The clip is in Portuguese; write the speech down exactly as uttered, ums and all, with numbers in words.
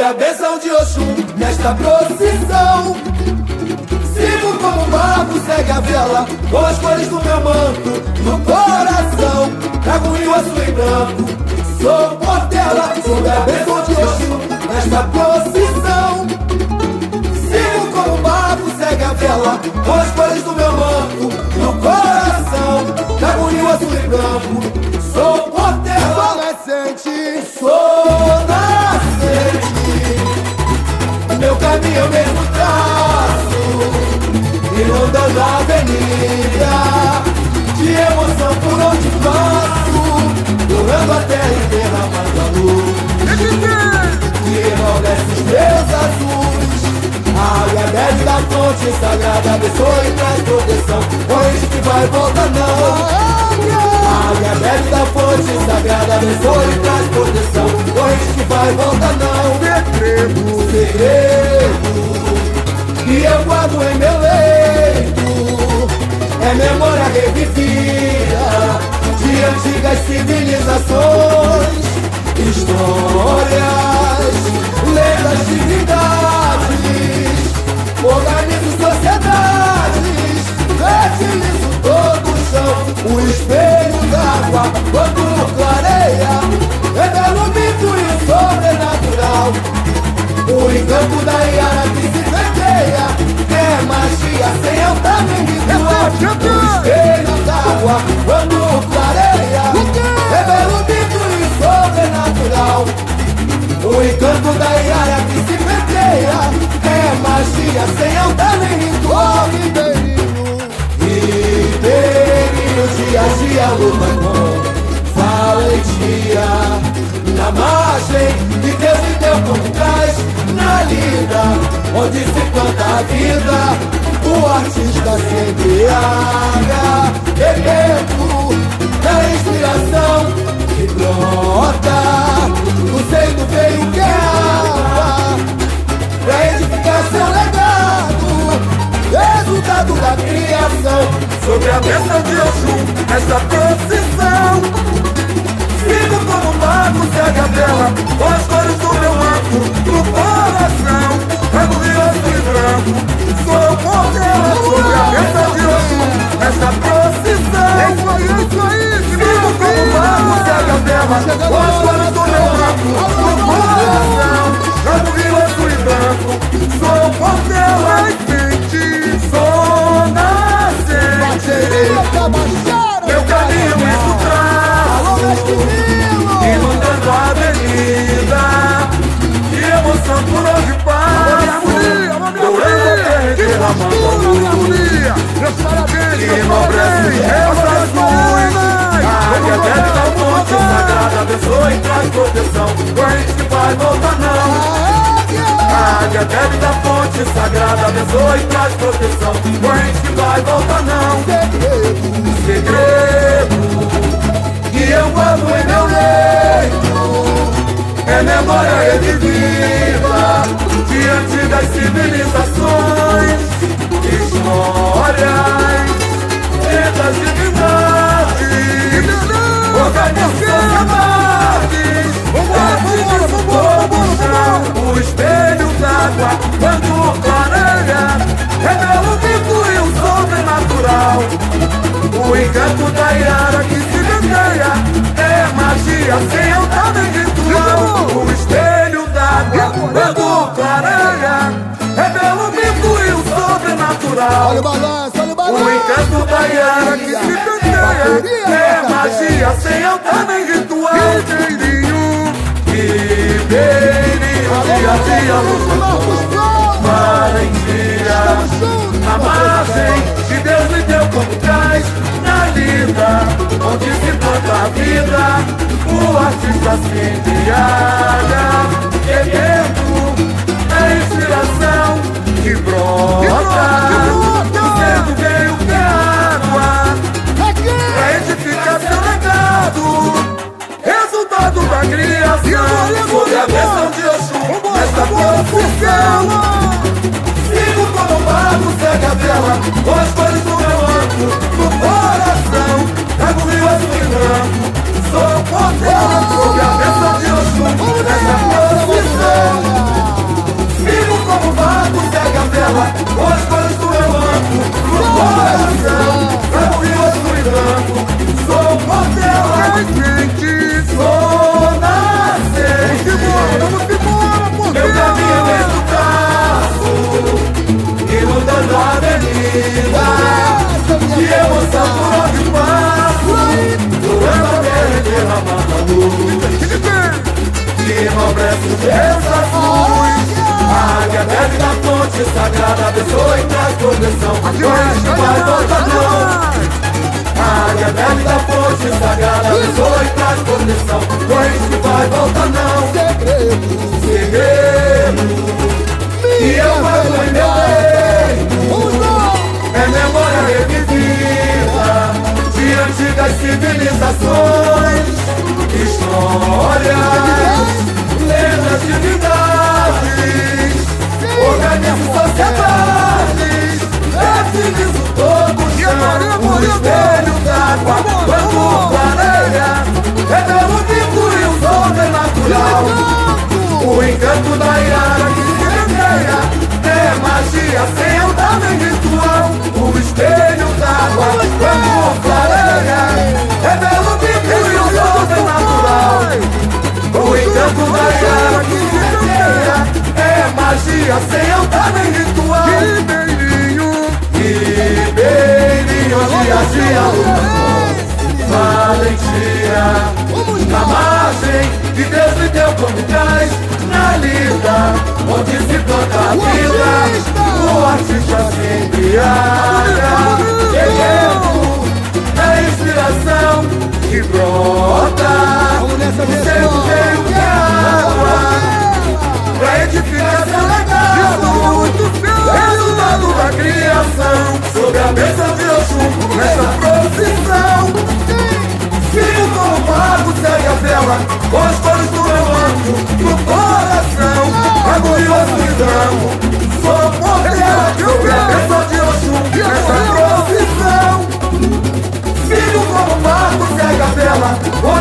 a bênção de Oxum nesta procissão. Sigo como um barco, segue a vela com as cores do meu manto no coração. Trago um rio azul e branco, sou Portela. Sob a bênção de Oxum nesta procissão. Sigo como um barco, segue a vela com as cores do meu manto no coração. Trago um rio azul e branco, sou Portela. Sou nascente, sou nascente. Meu caminho eu mesmo traço, inundando a avenida de emoção por onde passo, dourando a terra e derramando a luz que enaltece os meus azuis. A água bebe da fonte sagrada, abençoe e traz proteção. Hoje que vai voltar não. A água bebe da fonte sagrada, abençoe e traz proteção. Hoje que vai voltar não. segredo, Segredo que eu guardo em meu leito é memória revivida de antigas civilizações, histórias, lendas, divindades. Organizo sociedades, fertilizo todo o chão. O espelho d'água quando clareia revela o mito e o sobrenatural. O encanto da Iara que se festeia é magia sem altar nem ritual. O espelho d'água quando clareia revela o mito e o sobrenatural. O encanto da Iara que se festeia é magia sem altar nem ritual. Ribeirinho, dia a dia luta com valentia. Na margem de Deus e teu como traz na lida, onde se planta a vida, o artista se embriaga, bebendo da inspiração que brota do seio do veio que é água, pra edificar seu legado, resultado da criação. Sobre a bênção de Oxum, essa procissão. Sigo como um barco, segue a vela com as cores do meu manto no coração. Trago rio azul e branco, sou Portela. Sobre a bênção de Oxum, essa procissão. é isso aí, é isso aí. Sigo como um barco, segue a vela com as cores do meu manto no coração. Trago rio azul e branco, sou Portela. Sou nascente, meu caminho mesmo traço, inundando a avenida de emoção por onde passo, dourando a terra e derramando a luz que enobrece os meus azuis. A águia bebe da fonte sagrada, abençoe e traz proteção. Corrente que vai voltar não. A águia bebe da fonte sagrada, abençoe e traz proteção. Corrente que vai voltar não. Segredo que eu guardo em meu leito é memória revivida de antigas civilizações, histórias, lendas, divindades. Organizo sociedades, artistas todo o chão. O espelho d'água quando clareia revela o mito e o sobrenatural. O encanto da Iara que se vendeia é magia sem altar nem ritual. O espelho d'água quando clareia revela o mito e o sobrenatural. Olha o balanço, olha o balanço. O encanto da Iara que se vendeia é magia sem altar nem ritual. Ribeirinho, dia a dia luta com valentia. Na margem de Deus me deu como traz na lida, onde se planta a vida, o artista se embriaga, bebendo a inspiração que brota do centro veio que é água, pra edificar seu legado, resultado da criação. Sobre a bênção de Oxum, nesta procissão. Sigo como um barco, segue a vela com as cores do meu manto no coração. Trago rio azul e branco, sou Portela. Sobre a bênção de Oxum, nesta procissão. que enobrece os meus azuis. A águia bebe da fonte sagrada, abençoa e traz proteção. Pois que vai voltar não. A águia bebe da fonte sagrada, abençoa e traz proteção. Pois que vai voltar não. Segredo que eu guardo em meu peito é memória revivida de antigas civilizações, histórias, lendas, divindades. Organizo sociedades, fertilizo todo o chão. O espelho d'água, quando clareia, revela o mito e o sobrenatural. O encanto da Iara que se semeia é magia sem altar nem ritual. O espelho d'água, quando clareia, revela o mito e o sobrenatural. O encanto da Iara que se semeia é magia sem altar nem ritual. Ribeirinho, dia a dia, valentia, na margem que Deus me deu como traz na lida, onde se planta a vida, o artista se embriaga. Guerreiro é inspiração que brota no seu meio que água, pra edificação legado, resultado da criação, sob a bênção de Oxum, nessa procissão. Filho como mago segue a vela, com as cores do meu anjo no coração. Orgulhoso e branco, sou porteira, sob a bênção de Oxum, nessa procissão. Filho como mago segue a vela, com